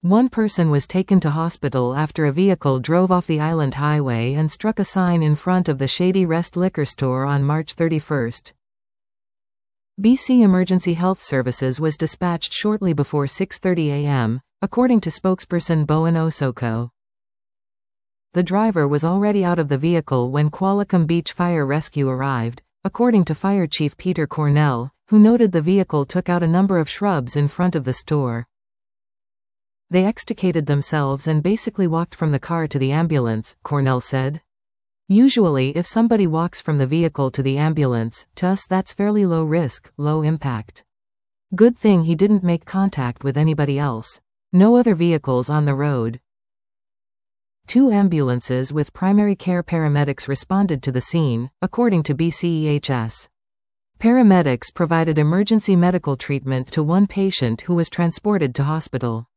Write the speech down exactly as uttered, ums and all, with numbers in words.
One person was taken to hospital after a vehicle drove off the island highway and struck a sign in front of the Shady Rest liquor store on March thirty-first. B C Emergency Health Services was dispatched shortly before six thirty a m, according to spokesperson Bowen Osoko. The driver was already out of the vehicle when Qualicum Beach Fire Rescue arrived, according to Fire Chief Peter Cornell, who noted the vehicle took out a number of shrubs in front of the store. They extricated themselves and basically walked from the car to the ambulance, Cornell said. Usually if somebody walks from the vehicle to the ambulance, to us that's fairly low risk, low impact. Good thing he didn't make contact with anybody else. No other vehicles on the road. Two ambulances with primary care paramedics responded to the scene, according to B C E H S. Paramedics provided emergency medical treatment to one patient who was transported to hospital.